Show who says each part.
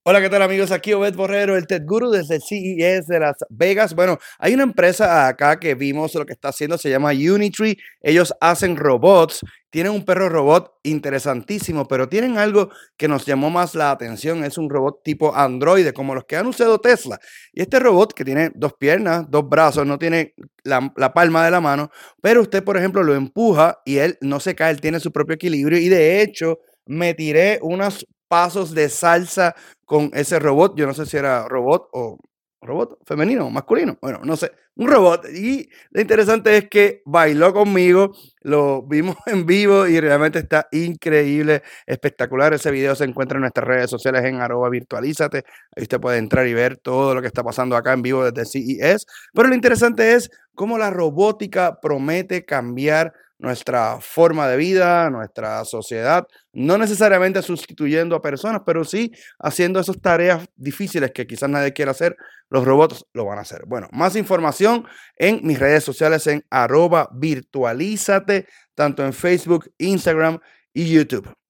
Speaker 1: Hola, ¿qué tal amigos? Aquí Obed Borrero, el Tech Guru desde el CES de Las Vegas. Bueno, hay una empresa acá que vimos lo que está haciendo, se llama Unitree. Ellos hacen robots, tienen un perro robot interesantísimo, pero tienen algo que nos llamó más la atención. Es un robot tipo androide, como los que han usado Tesla. Y este robot que tiene dos piernas, dos brazos, no tiene la palma de la mano, pero usted, por ejemplo, lo empuja y él no se cae, él tiene su propio equilibrio y de hecho me tiré unos pasos de salsa con ese robot. Yo no sé si era robot femenino o masculino. Bueno, no sé, un robot. Y lo interesante es que bailó conmigo, lo vimos en vivo y realmente está increíble, espectacular. Ese video se encuentra en nuestras redes sociales en @virtualízate. Ahí usted puede entrar y ver todo lo que está pasando acá en vivo desde CES. Pero lo interesante es cómo la robótica promete cambiar nuestra forma de vida, nuestra sociedad, no necesariamente sustituyendo a personas, pero sí haciendo esas tareas difíciles que quizás nadie quiera hacer, los robots lo van a hacer. Bueno, más información en mis redes sociales en @virtualízate, tanto en Facebook, Instagram y YouTube.